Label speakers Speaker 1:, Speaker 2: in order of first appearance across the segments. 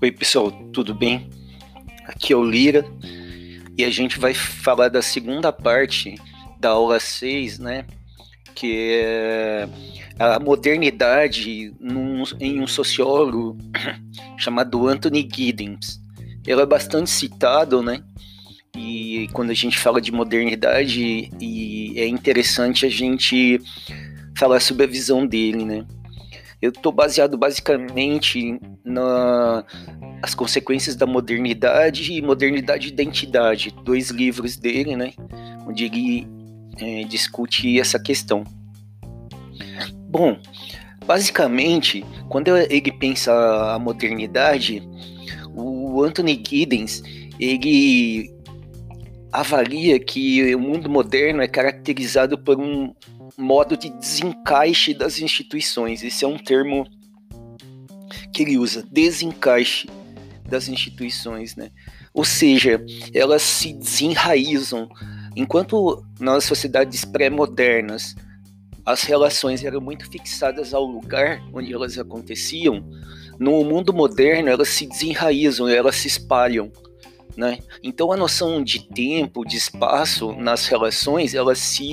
Speaker 1: Oi pessoal, tudo bem? Aqui é o Lira e a gente vai falar da segunda parte da aula 6, né? Que é a modernidade em um sociólogo chamado Anthony Giddens. Ele é bastante citado, né? E quando a gente fala de modernidade, é interessante a gente falar sobre a visão dele, né? Eu estou baseado basicamente nas consequências da modernidade e modernidade e identidade, dois livros dele, né, onde ele discute essa questão. Bom, basicamente, quando ele pensa a modernidade, o Anthony Giddens, ele avalia que o mundo moderno é caracterizado por um modo de desencaixe das instituições. Esse é um termo que ele usa, desencaixe das instituições, né? Ou seja, elas se desenraizam. Enquanto nas sociedades pré-modernas as relações eram muito fixadas ao lugar onde elas aconteciam, no mundo moderno elas se desenraizam, elas se espalham, né? Então a noção de tempo, de espaço nas relações, ela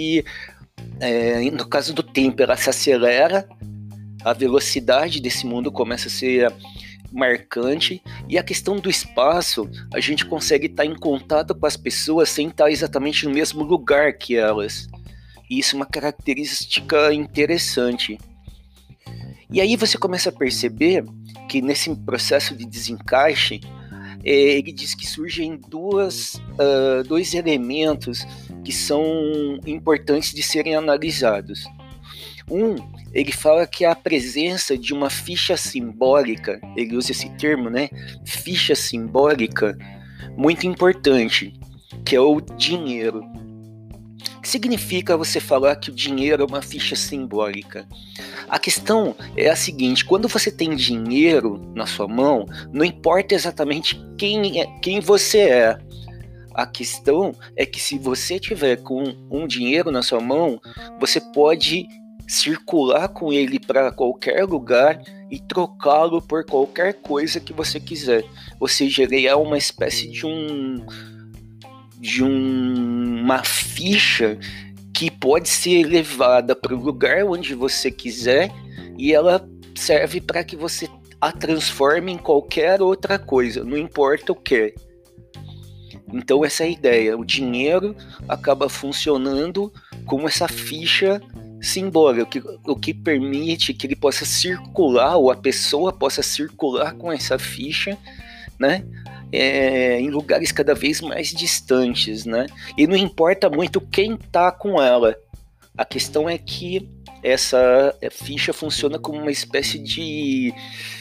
Speaker 1: no caso do tempo, ela se acelera, a velocidade desse mundo começa a ser marcante, e a questão do espaço, a gente consegue estar em contato com as pessoas sem estar exatamente no mesmo lugar que elas. E isso é uma característica interessante. E aí você começa a perceber que nesse processo de desencaixe, ele diz que surgem dois elementos que são importantes de serem analisados. Ele fala que a presença de uma ficha simbólica, ele usa esse termo, né? Ficha simbólica, muito importante, que é o dinheiro. O que significa você falar que o dinheiro é uma ficha simbólica? A questão é a seguinte: quando você tem dinheiro na sua mão, não importa exatamente quem você é. A questão é que se você tiver com um dinheiro na sua mão, você pode circular com ele para qualquer lugar e trocá-lo por qualquer coisa que você quiser. Ou seja, ele é uma espécie de uma ficha que pode ser levada para o lugar onde você quiser, e ela serve para que você a transforme em qualquer outra coisa, não importa o que. Então essa é a ideia. O dinheiro acaba funcionando como essa ficha simbólica, o que permite que ele possa circular, ou a pessoa possa circular com essa ficha, né? Em lugares cada vez mais distantes, né? E não importa muito quem está com ela. A questão é que essa ficha funciona como uma espécie de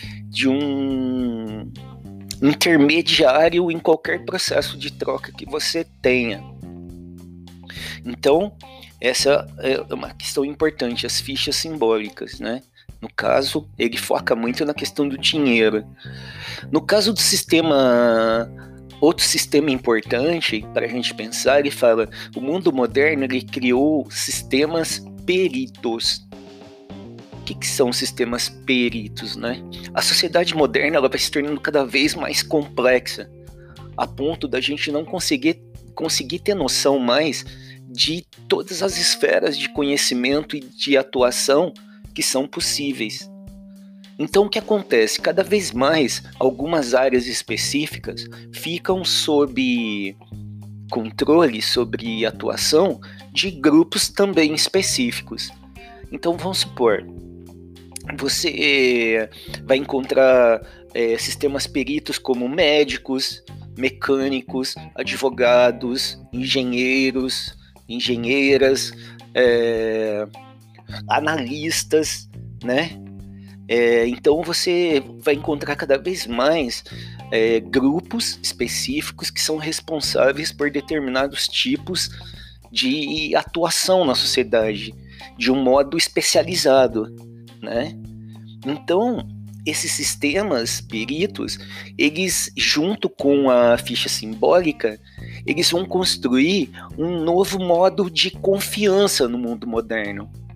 Speaker 1: um intermediário em qualquer processo de troca que você tenha. Então, essa é uma questão importante, as fichas simbólicas, né? No caso, ele foca muito na questão do dinheiro. No caso do sistema, outro sistema importante para a gente pensar, ele fala, o mundo moderno ele criou sistemas peritos. O que são sistemas peritos, né? A sociedade moderna ela vai se tornando cada vez mais complexa, a ponto da gente não conseguir ter noção mais de todas as esferas de conhecimento e de atuação que são possíveis. Então o que acontece? Cada vez mais algumas áreas específicas ficam sob controle, sobre atuação de grupos também específicos. Então vamos supor, você vai encontrar sistemas peritos como médicos, mecânicos, advogados, engenheiras, analistas, né? Então você vai encontrar cada vez mais grupos específicos que são responsáveis por determinados tipos de atuação na sociedade, de um modo especializado, né? Então, esses sistemas peritos, eles, junto com a ficha simbólica, eles vão construir um novo modo de confiança no mundo moderno.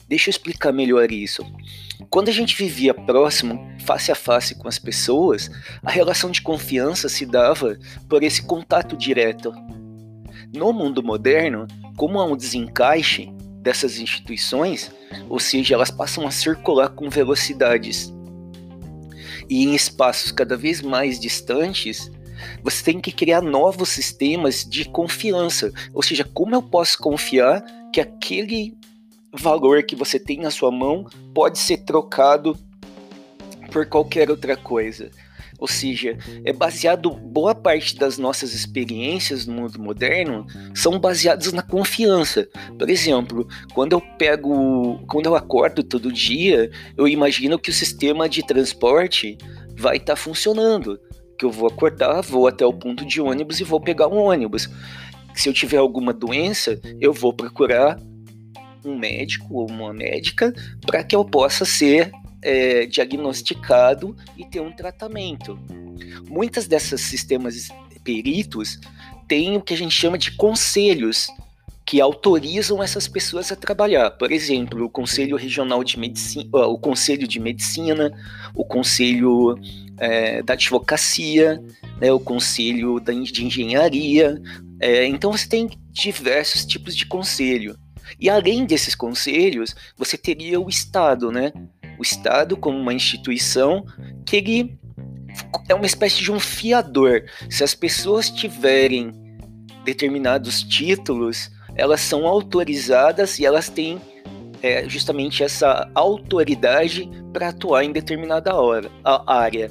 Speaker 1: Deixa eu explicar melhor isso. Quando a gente vivia próximo, face a face com as pessoas, a relação de confiança se dava por esse contato direto. No mundo moderno, como há um desencaixe dessas instituições, ou seja, elas passam a circular com velocidades e em espaços cada vez mais distantes, você tem que criar novos sistemas de confiança. Ou seja, como eu posso confiar que aquele valor que você tem na sua mão pode ser trocado por qualquer outra coisa? Ou seja, é baseado, boa parte das nossas experiências no mundo moderno são baseadas na confiança. Por exemplo, quando eu acordo todo dia, eu imagino que o sistema de transporte vai estar funcionando, que eu vou acordar, vou até o ponto de ônibus e vou pegar um ônibus. Se eu tiver alguma doença, eu vou procurar um médico ou uma médica para que eu possa ser diagnosticado e ter um tratamento. Muitas dessas sistemas peritos têm o que a gente chama de conselhos que autorizam essas pessoas a trabalhar. Por exemplo, o Conselho Regional de Medicina, o Conselho de Medicina, o Conselho da Advocacia, né, o Conselho de Engenharia. Então você tem diversos tipos de conselho. E além desses conselhos, você teria o Estado, né? O Estado como uma instituição que ele é uma espécie de um fiador. Se as pessoas tiverem determinados títulos, elas são autorizadas e elas têm justamente essa autoridade para atuar em determinada área.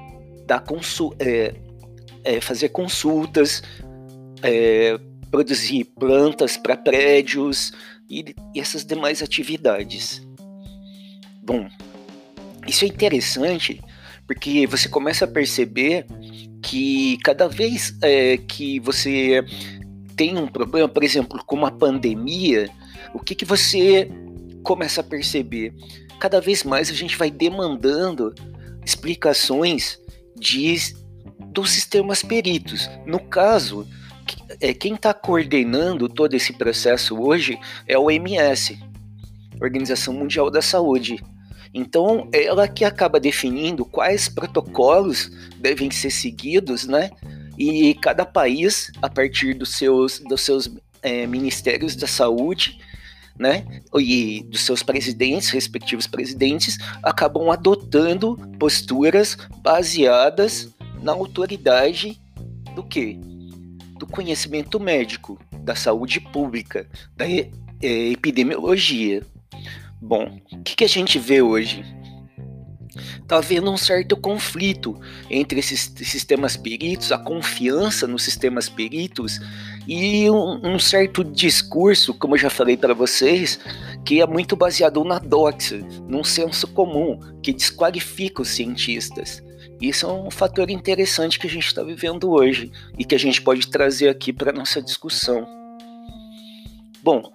Speaker 1: Fazer consultas, produzir plantas para prédios e essas demais atividades. Bom, isso é interessante porque você começa a perceber que cada vez que você tem um problema, por exemplo, como a pandemia, o que você começa a perceber? Cada vez mais a gente vai demandando explicações dos sistemas peritos. No caso, quem está coordenando todo esse processo hoje é a OMS, Organização Mundial da Saúde. Então, ela que acaba definindo quais protocolos devem ser seguidos, né? E cada país, a partir dos seus ministérios da saúde, né? E dos seus respectivos presidentes, acabam adotando posturas baseadas na autoridade do quê? Do conhecimento médico, da saúde pública, da epidemiologia. Bom, o que a gente vê hoje? Está havendo um certo conflito entre esses sistemas peritos, a confiança nos sistemas peritos e um certo discurso, como eu já falei para vocês, que é muito baseado na doxa, num senso comum, que desqualifica os cientistas. Isso é um fator interessante que a gente está vivendo hoje e que a gente pode trazer aqui para a nossa discussão. Bom,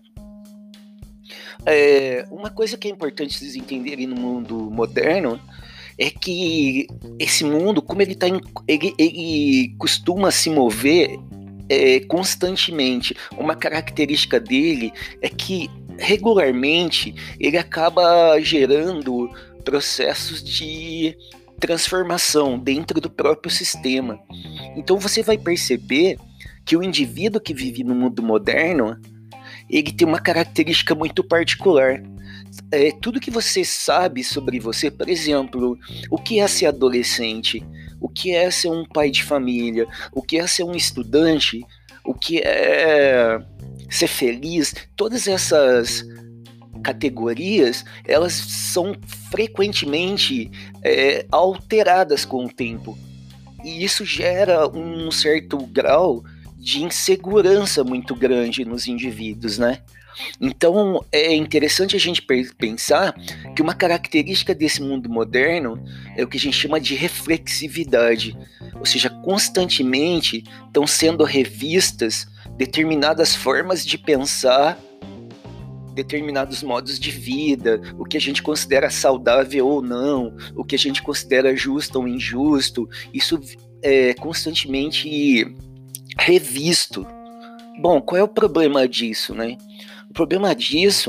Speaker 1: uma coisa que é importante vocês entenderem no mundo moderno é que esse mundo, como ele costuma se mover constantemente. Uma característica dele é que regularmente ele acaba gerando processos de transformação dentro do próprio sistema. Então você vai perceber que o indivíduo que vive no mundo moderno, ele tem uma característica muito particular. Tudo que você sabe sobre você, por exemplo, o que é ser adolescente, o que é ser um pai de família, o que é ser um estudante, o que é ser feliz, todas essas categorias, elas são frequentemente alteradas com o tempo. E isso gera um certo grau de insegurança muito grande nos indivíduos, né? Então, é interessante a gente pensar que uma característica desse mundo moderno é o que a gente chama de reflexividade, ou seja, constantemente estão sendo revistas determinadas formas de pensar, determinados modos de vida, o que a gente considera saudável ou não, o que a gente considera justo ou injusto, isso é constantemente revisto. Bom, qual é o problema disso, né? O problema disso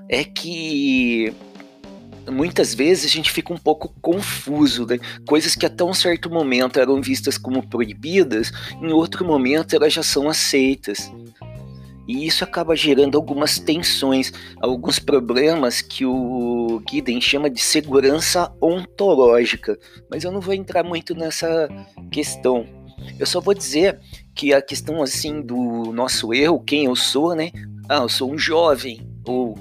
Speaker 1: é que muitas vezes a gente fica um pouco confuso, né? Coisas que até um certo momento eram vistas como proibidas, em outro momento elas já são aceitas. E isso acaba gerando algumas tensões, alguns problemas que o Giddens chama de segurança ontológica. Mas eu não vou entrar muito nessa questão. Eu só vou dizer que a questão assim do nosso erro, quem eu sou, né? Ah, eu sou um jovem, ou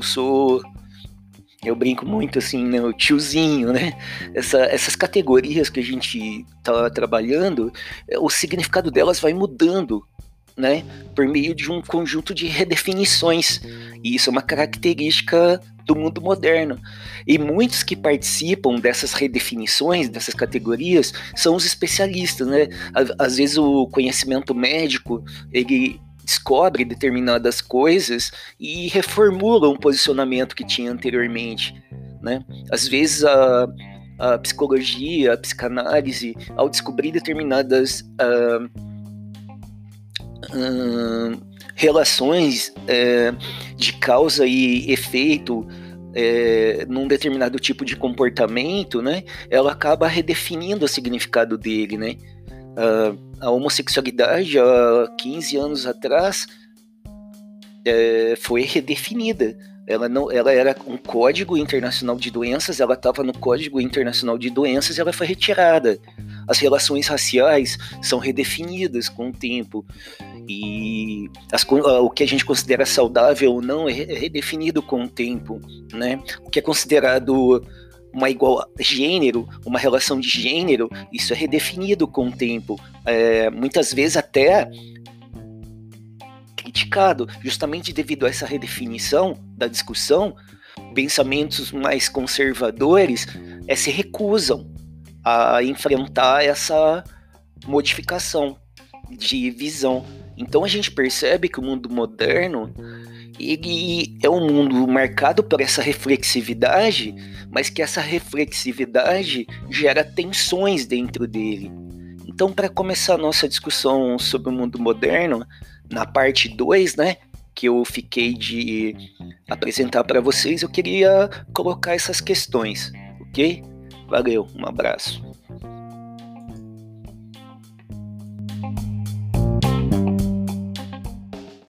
Speaker 1: eu brinco muito assim, né, o tiozinho, né? Essas categorias que a gente tá trabalhando, o significado delas vai mudando, né, por meio de um conjunto de redefinições. E isso é uma característica do mundo moderno. E muitos que participam dessas redefinições, dessas categorias, são os especialistas, né? Às vezes o conhecimento médico, ele descobre determinadas coisas e reformula um posicionamento que tinha anteriormente, né? Às vezes a psicologia, a psicanálise, ao descobrir determinadas relações de causa e efeito num determinado tipo de comportamento, né, ela acaba redefinindo o significado dele, né? A homossexualidade, há 15 anos atrás, foi redefinida. Ela era um código internacional de doenças, ela estava no código internacional de doenças e ela foi retirada. As relações raciais são redefinidas com o tempo. E o que a gente considera saudável ou não é redefinido com o tempo, né? O que é considerado gênero, uma relação de gênero, isso é redefinido com o tempo. Muitas vezes até criticado, justamente devido a essa redefinição da discussão, pensamentos mais conservadores se recusam a enfrentar essa modificação de visão. Então a gente percebe que o mundo moderno, ele é um mundo marcado por essa reflexividade, mas que essa reflexividade gera tensões dentro dele. Então, para começar a nossa discussão sobre o mundo moderno, na parte 2, né, que eu fiquei de apresentar para vocês, eu queria colocar essas questões, ok? Valeu, um abraço.